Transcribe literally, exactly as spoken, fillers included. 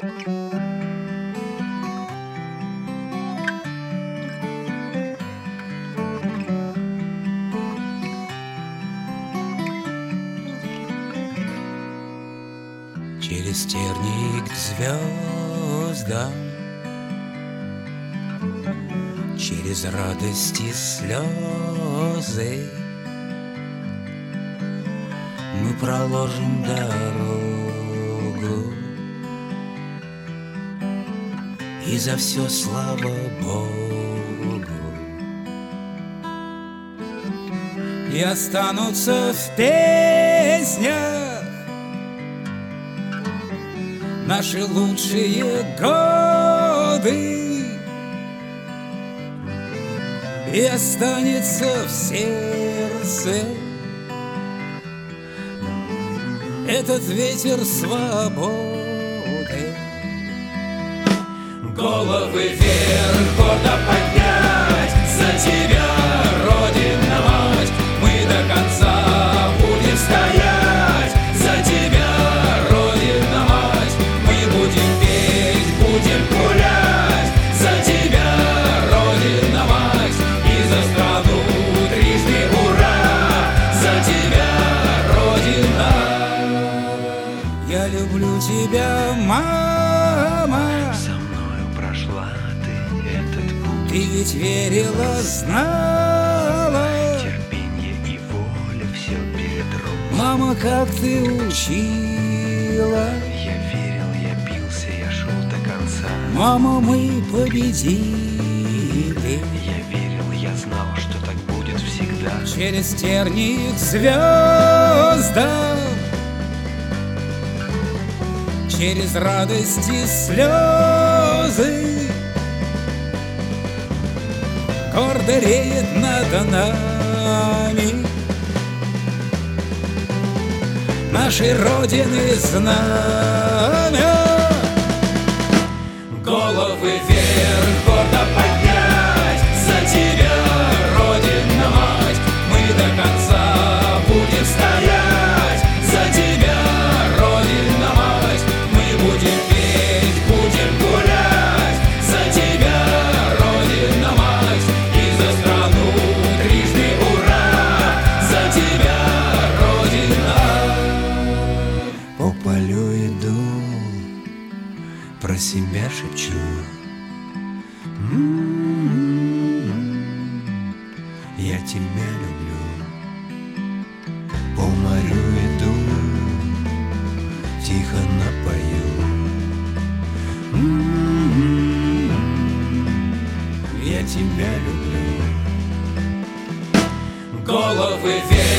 Через терник к звездам, через радости слезы мы проложим дорогу, и за все слава Богу. И останутся в песнях наши лучшие годы, и останется в сердце этот ветер свободы. Головы вверх, гордо поднять, за тебя, Родина мать, мы до конца будем стоять, за тебя, Родина мать, мы будем петь, будем гулять, за тебя, Родина мать, и за страну трижды ура, за тебя, Родина. Я люблю тебя, мама. Со мною прошла ты этот путь. Ты ведь верила, знала. Терпение и воля все передрог. Мама, как ты учила. Я верил, я бился, я шел до конца. Мама, мы победили. Я верил, я знал, что так будет всегда. Через терник звездам, через радости слезы, гордо реет над нами нашей Родины знамя. Головы вверх, гордо поднять, за тебя, Родина мать, мы до конца будем стоять, за тебя, Родина мать, мы будем петь, будем гулять, за тебя, Родина мать, и за страну трижды ура, за тебя, Родина. По полю иду, про себя шепчу. М-м-м, я тебя люблю. По морю иду, тихо напою. М-м-м, я тебя люблю. Головы вверх.